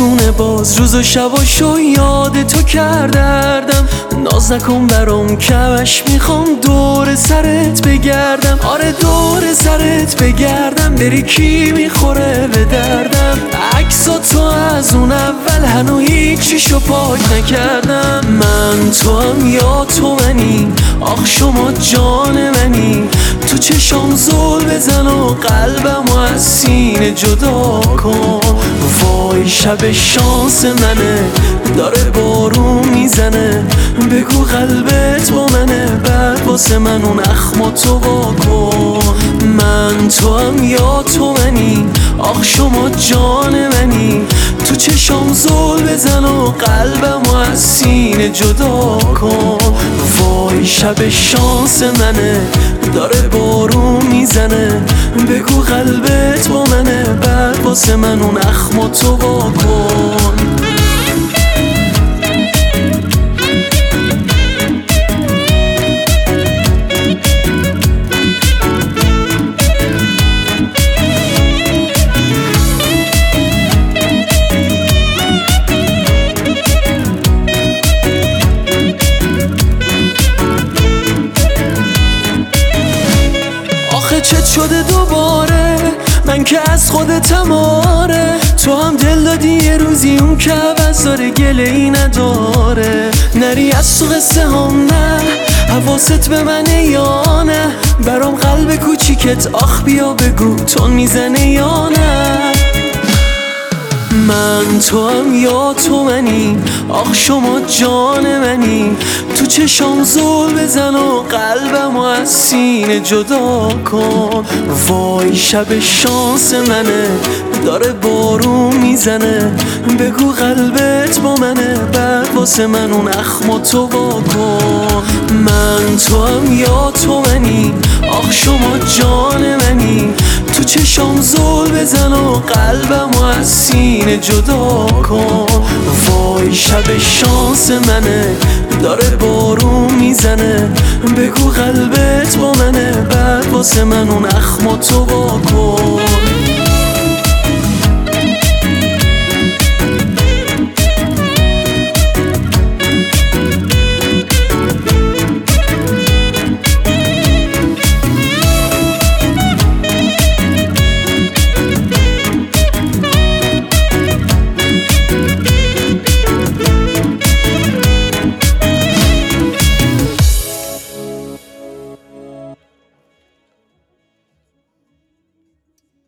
دیوونه باز روز و شباشو یاد تو کردم. ناز نکن برام کمش میخوام دور سرت بگردم. آره دور سرت بگردم بری کی میخوره به دردم. عکسا تو از اون اول هنو هیچیشو پاک نکردم. من تو هم یا تو منی آخ شما جان منی. تو چشام زل بزن و قلبمو از سینه جدا کن. وای شب شانس منه داره بارون میزنه. بگو قلبت با منه بعد واسه من اون اخماتو واکن. من تو هم یا تو منی آخ شما جان منی. تو چشام زل بزن و قلبمو از سینه جدا کن. وای شب شانس منه داره بارون میزنه. بگو قلبت با منه بعد واسه من اون اخماتو واکن. چت شده دوباره من که از خودتم آره. تو هم دل دادی یه روزی اون که عوض داره گله ای نداره. نری از تو قصه هم نه حواست به منه یا نه. برام قلب کوچیکت آخ بیا بگو تون میزنه یا نه. من تو هم یا تو منی آخ شما جان منی. تو چشام زل بزن و قلبمو از سینه جدا کن. وای شب شانس منه داره بارون میزنه. بگو قلبت با منه بعد واسه من اون اخماتو واکن. من تو هم یا تو منی آخ شما جان منی. تو چشام زل بزن و قلبمو از سینه جدا کن. وای شب شانس منه داره بارون میزنه. بگو قلبت با منه بعد واسه من اون اخماتو واکن.